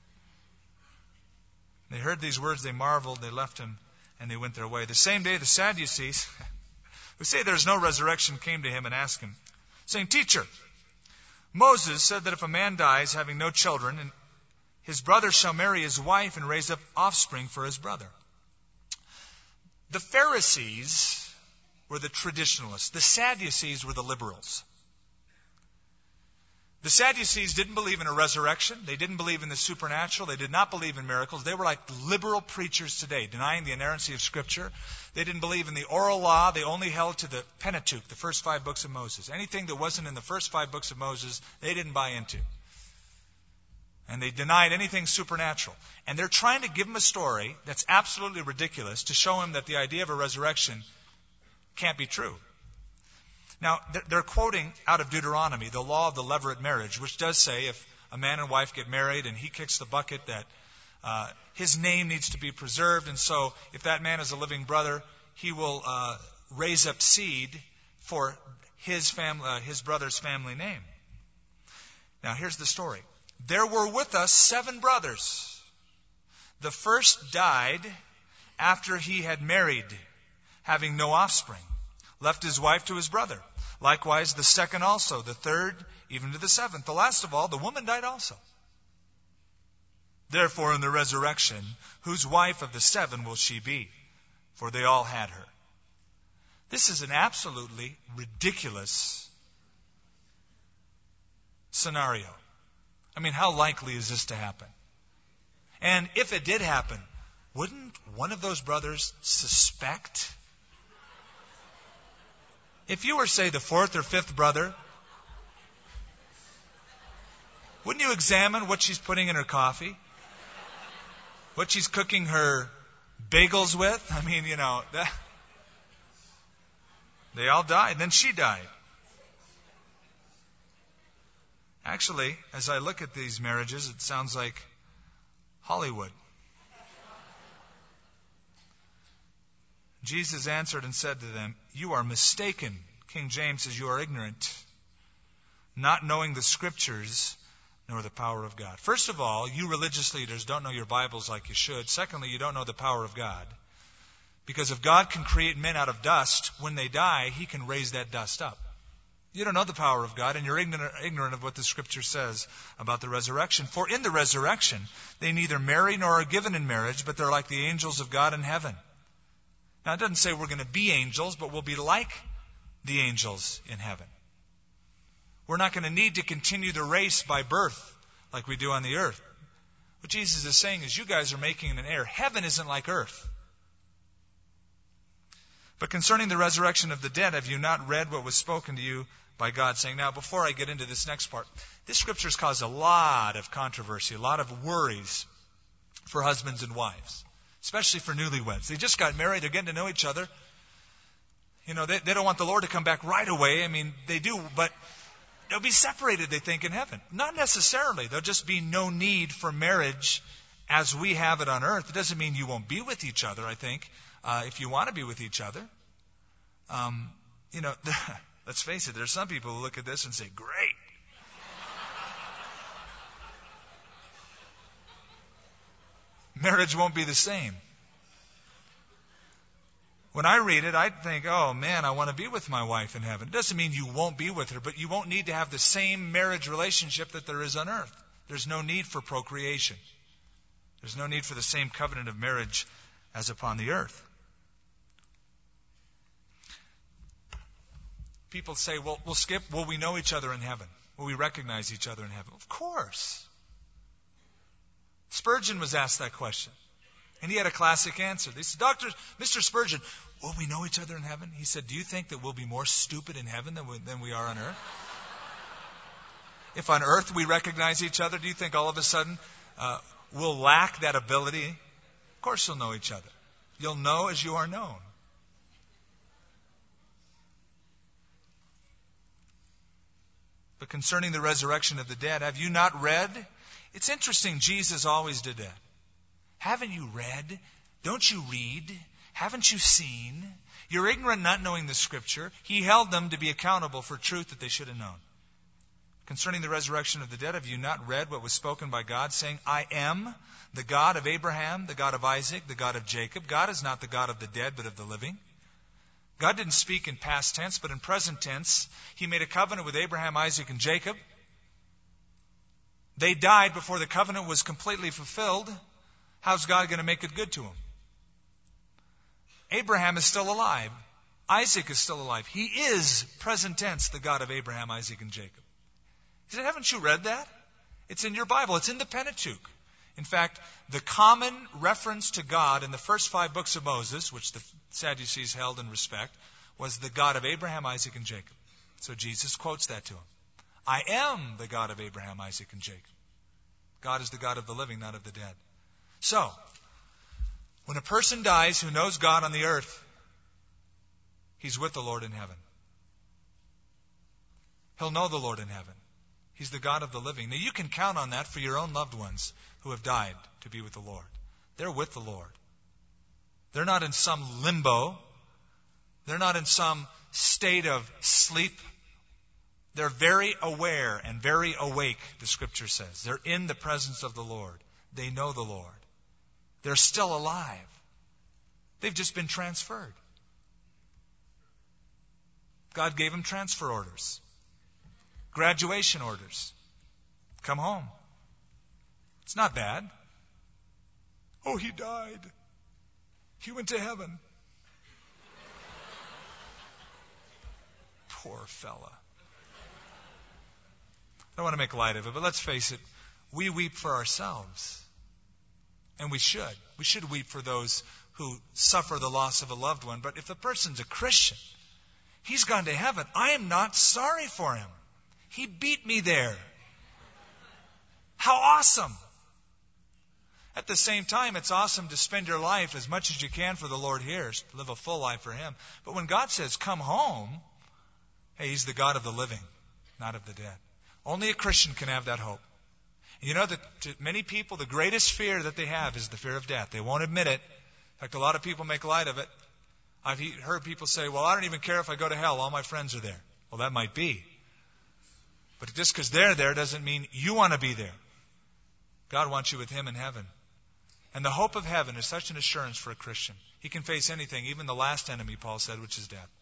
They heard these words, they marveled, they left him, and they went their way. The same day the Sadducees, who say there's no resurrection, came to him and asked him, saying, Teacher, Moses said that if a man dies having no children, and his brother shall marry his wife and raise up offspring for his brother. The Pharisees were the traditionalists. The Sadducees were the liberals. The Sadducees didn't believe in a resurrection. They didn't believe in the supernatural. They did not believe in miracles. They were like liberal preachers today, denying the inerrancy of Scripture. They didn't believe in the oral law. They only held to the Pentateuch, the first five books of Moses. Anything that wasn't in the first five books of Moses, they didn't buy into. And they denied anything supernatural. And they're trying to give him a story that's absolutely ridiculous to show him that the idea of a resurrection can't be true. Now, they're quoting out of Deuteronomy, the law of the levirate marriage, which does say if a man and wife get married and he kicks the bucket, that uh, his name needs to be preserved. And so if that man is a living brother, he will uh, raise up seed for his family, uh, his brother's family name. Now, here's the story. There were with us seven brothers. The first died after he had married, having no offspring. Left his wife to his brother. Likewise, the second also, the third, even to the seventh. The last of all, the woman died also. Therefore, in the resurrection, whose wife of the seven will she be? For they all had her. This is an absolutely ridiculous scenario. I mean, how likely is this to happen? And if it did happen, wouldn't one of those brothers suspect? If you were, say, the fourth or fifth brother, wouldn't you examine what she's putting in her coffee? What she's cooking her bagels with? I mean, you know, that, they all died. Then she died. Actually, as I look at these marriages, it sounds like Hollywood. Jesus answered and said to them, you are mistaken. King James says you are ignorant, not knowing the Scriptures nor the power of God. First of all, you religious leaders don't know your Bibles like you should. Secondly, you don't know the power of God. Because if God can create men out of dust, when they die, He can raise that dust up. You don't know the power of God, and you're ignorant, ignorant of what the Scripture says about the resurrection. For in the resurrection, they neither marry nor are given in marriage, but they're like the angels of God in heaven. Now, it doesn't say we're going to be angels, but we'll be like the angels in heaven. We're not going to need to continue the race by birth like we do on the earth. What Jesus is saying is you guys are making an error. Heaven isn't like earth. But concerning the resurrection of the dead, have you not read what was spoken to you by God, saying, now, before I get into this next part, this Scripture has caused a lot of controversy, a lot of worries for husbands and wives. Especially for newlyweds. They just got married. They're getting to know each other. You know, they, they don't want the Lord to come back right away. I mean, they do, but they'll be separated, they think, in heaven. Not necessarily. There'll just be no need for marriage as we have it on earth. It doesn't mean you won't be with each other, I think, uh, if you want to be with each other. Um, you know, let's face it, there's some people who look at this and say, great. Marriage won't be the same. When I read it, I think, oh man, I want to be with my wife in heaven. It doesn't mean you won't be with her, but you won't need to have the same marriage relationship that there is on earth. There's no need for procreation. There's no need for the same covenant of marriage as upon the earth. People say, well, we'll skip, will we know each other in heaven? Will we recognize each other in heaven? Of course. Spurgeon was asked that question. And he had a classic answer. They said, Doctor, Mister Spurgeon, will we know each other in heaven? He said, do you think that we'll be more stupid in heaven than we, than we are on earth? If on earth we recognize each other, do you think all of a sudden uh, we'll lack that ability? Of course you'll know each other. You'll know as you are known. But concerning the resurrection of the dead, have you not read? It's interesting, Jesus always did that. Haven't you read? Don't you read? Haven't you seen? You're ignorant not knowing the Scripture. He held them to be accountable for truth that they should have known. Concerning the resurrection of the dead, have you not read what was spoken by God, saying, I am the God of Abraham, the God of Isaac, the God of Jacob. God is not the God of the dead, but of the living. God didn't speak in past tense, but in present tense. He made a covenant with Abraham, Isaac, and Jacob. They died before the covenant was completely fulfilled. How's God going to make it good to them? Abraham is still alive. Isaac is still alive. He is, present tense, the God of Abraham, Isaac, and Jacob. He said, haven't you read that? It's in your Bible. It's in the Pentateuch. In fact, the common reference to God in the first five books of Moses, which the Sadducees held in respect, was the God of Abraham, Isaac, and Jacob. So Jesus quotes that to him. I am the God of Abraham, Isaac, and Jacob. God is the God of the living, not of the dead. So, when a person dies who knows God on the earth, he's with the Lord in heaven. He'll know the Lord in heaven. He's the God of the living. Now, you can count on that for your own loved ones who have died to be with the Lord. They're with the Lord. They're not in some limbo. They're not in some state of sleep. They're very aware and very awake, the Scripture says. They're in the presence of the Lord. They know the Lord. They're still alive. They've just been transferred. God gave them transfer orders. Graduation orders. Come home. It's not bad. Oh, he died. He went to heaven. Poor fella. I don't want to make light of it, but let's face it. We weep for ourselves. And we should. We should weep for those who suffer the loss of a loved one. But if the person's a Christian, he's gone to heaven. I am not sorry for him. He beat me there. How awesome. At the same time, it's awesome to spend your life as much as you can for the Lord here, live a full life for Him. But when God says, come home, hey, He's the God of the living, not of the dead. Only a Christian can have that hope. And you know that to many people, the greatest fear that they have is the fear of death. They won't admit it. In fact, a lot of people make light of it. I've heard people say, well, I don't even care if I go to hell. All my friends are there. Well, that might be. But just because they're there doesn't mean you want to be there. God wants you with Him in heaven. And the hope of heaven is such an assurance for a Christian. He can face anything, even the last enemy, Paul said, which is death.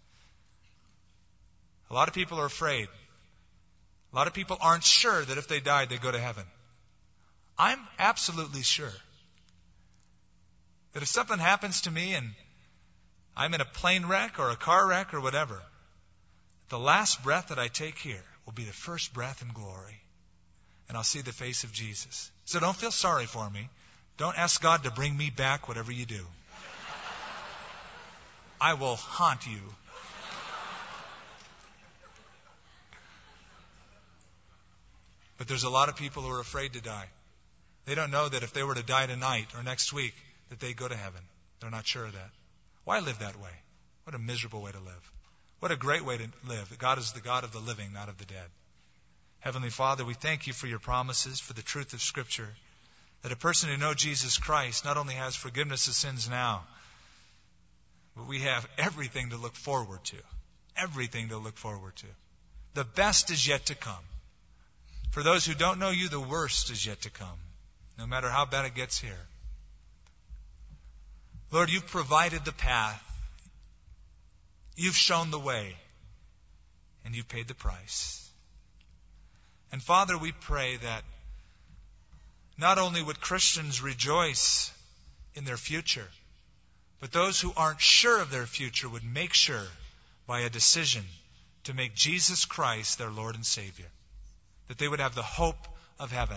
A lot of people are afraid. A lot of people aren't sure that if they died, they'd go to heaven. I'm absolutely sure that if something happens to me and I'm in a plane wreck or a car wreck or whatever, the last breath that I take here will be the first breath in glory. And I'll see the face of Jesus. So don't feel sorry for me. Don't ask God to bring me back, whatever you do. I will haunt you. But there's a lot of people who are afraid to die. They don't know that if they were to die tonight or next week, that they go to heaven. They're not sure of that. Why live that way? What a miserable way to live. What a great way to live. God is the God of the living, not of the dead. Heavenly Father, we thank You for Your promises, for the truth of Scripture, that a person who knows Jesus Christ not only has forgiveness of sins now, but we have everything to look forward to. Everything to look forward to. The best is yet to come. For those who don't know You, the worst is yet to come, no matter how bad it gets here. Lord, You've provided the path. You've shown the way. And You've paid the price. And Father, we pray that not only would Christians rejoice in their future, but those who aren't sure of their future would make sure by a decision to make Jesus Christ their Lord and Savior. That they would have the hope of heaven.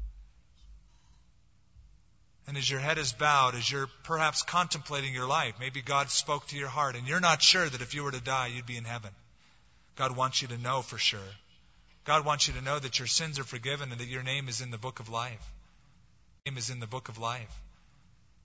And as your head is bowed, as you're perhaps contemplating your life, maybe God spoke to your heart and you're not sure that if you were to die, you'd be in heaven. God wants you to know for sure. God wants you to know that your sins are forgiven and that your name is in the book of life. Your name is in the book of life.